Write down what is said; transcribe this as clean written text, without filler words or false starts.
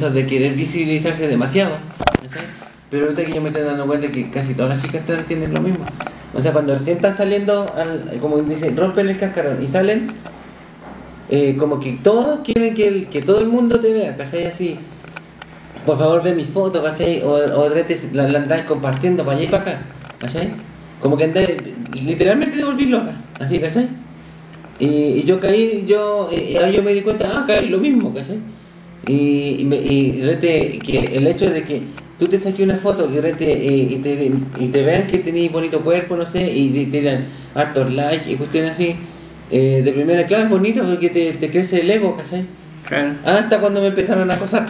eso de querer visibilizarse demasiado, ¿cachai? Pero ahorita que yo me estoy dando cuenta que casi todas las chicas trans tienen lo mismo. O sea, cuando recién están saliendo, como dicen, rompen el cascarón y salen, como que todos quieren que todo el mundo te vea, ¿cachai? Así, por favor ve mi foto, ¿cachai? O de repente la andáis compartiendo para allá y para acá, ¿cachai? Como que andáis, literalmente te volvís loca, así, ¿cachai? Y yo caí, ahí yo me di cuenta, caí lo mismo, ¿cachai? Y de repente, que el hecho de que tú te saques una foto que de repente, y te vean que tenés bonito cuerpo, no sé, y te tiran hartos likes y cuestiones así, de primera clase es bonito porque te crece el ego, ¿cachai? Claro. Hasta cuando me empezaron a acosar.